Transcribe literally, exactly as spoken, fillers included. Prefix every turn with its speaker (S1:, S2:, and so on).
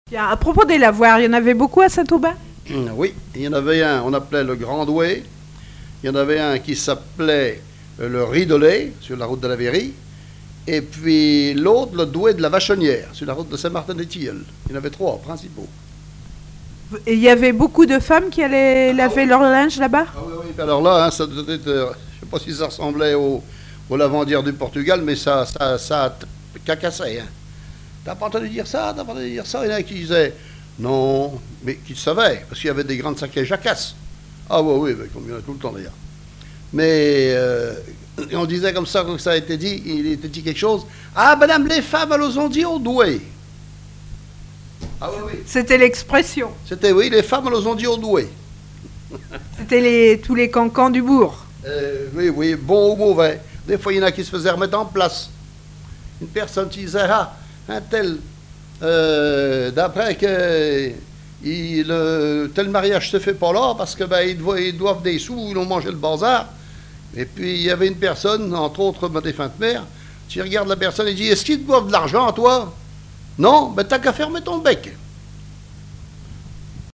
S1: Tiens, à propos des lavoirs, il y en avait beaucoup à Saint-Aubin?
S2: Oui, il y en avait un, on appelait le Grand Douai. Il y en avait un qui s'appelait euh, le Ridelet, sur la route de la Verrie. Et puis l'autre, le Douai de la Vachonnière, sur la route de Saint-Martin-des-Tilleuls. Il y en avait trois principaux.
S1: Et il y avait beaucoup de femmes qui allaient laver leur linge là-bas?
S2: Ah oui, oui. Alors là, hein, ça devait être, euh, je ne sais pas si ça ressemblait au, au lavandière du Portugal, mais ça, ça, ça cacassait. Hein. T'as pas entendu dire ça? T'as pas entendu dire ça? Il y en a qui disaient non, mais qui le savaient, parce qu'il y avait des grandes sacs à jacasses. Ah oui, oui, comme il y en a tout le temps d'ailleurs. Mais euh, on disait comme ça, quand ça a été dit, il était dit quelque chose. Ah, madame, les femmes, elles ont dit au doué. Ah oui, oui.
S1: C'était l'expression.
S2: C'était, oui, les femmes, elles ont dit au doué.
S1: C'était les, tous les cancans du bourg.
S2: Euh, oui, oui, bon ou mauvais. Des fois, il y en a qui se faisaient remettre en place. Une personne qui disait, ah, un tel, euh, d'après que il, le, tel mariage se fait pas là, parce que ben, ils, doivent, ils doivent des sous, ils ont mangé le bazar. Et puis, il y avait une personne, entre autres ma défunte mère, tu regardes la personne et dis, est-ce qu'ils te doivent de l'argent, toi? Non, ben t'as qu'à fermer ton bec.